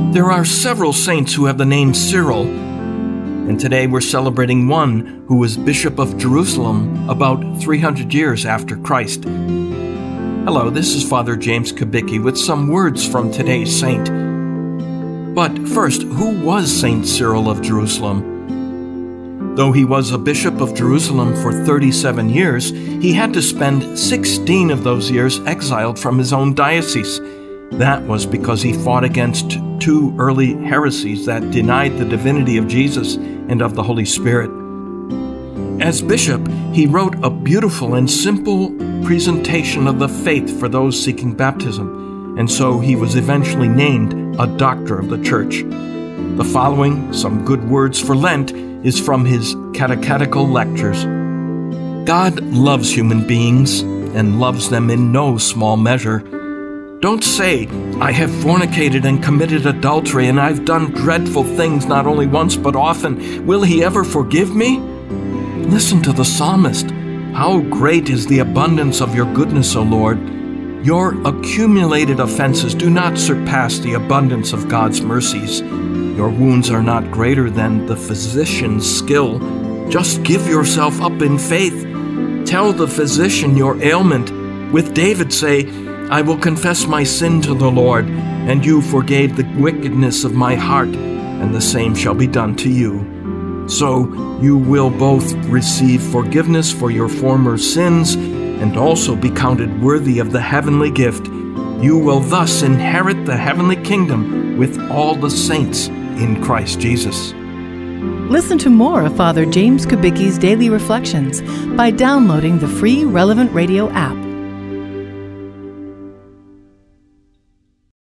There are several saints who have the name Cyril, and today we're celebrating one who was Bishop of Jerusalem about 300 years after Christ. Hello, this is Father James Kubicki with some words from today's saint. But first, who was Saint Cyril of Jerusalem? Though he was a bishop of Jerusalem for 37 years, he had to spend 16 of those years exiled from his own diocese. That was because he fought against two early heresies that denied the divinity of Jesus and of the Holy Spirit. As bishop, he wrote a beautiful and simple presentation of the faith for those seeking baptism, and so he was eventually named a doctor of the Church. The following, some good words for Lent, is from his catechetical lectures. God loves human beings and loves them in no small measure. Don't say, I have fornicated and committed adultery and I've done dreadful things not only once but often. Will he ever forgive me? Listen to the psalmist. How great is the abundance of your goodness, O Lord. Your accumulated offenses do not surpass the abundance of God's mercies. Your wounds are not greater than the physician's skill. Just give yourself up in faith. Tell the physician your ailment. With David say, I will confess my sin to the Lord, and you forgave the wickedness of my heart, and the same shall be done to you. So you will both receive forgiveness for your former sins, and also be counted worthy of the heavenly gift. You will thus inherit the heavenly kingdom with all the saints in Christ Jesus. Listen to more of Father James Kubicki's Daily Reflections by downloading the free Relevant Radio app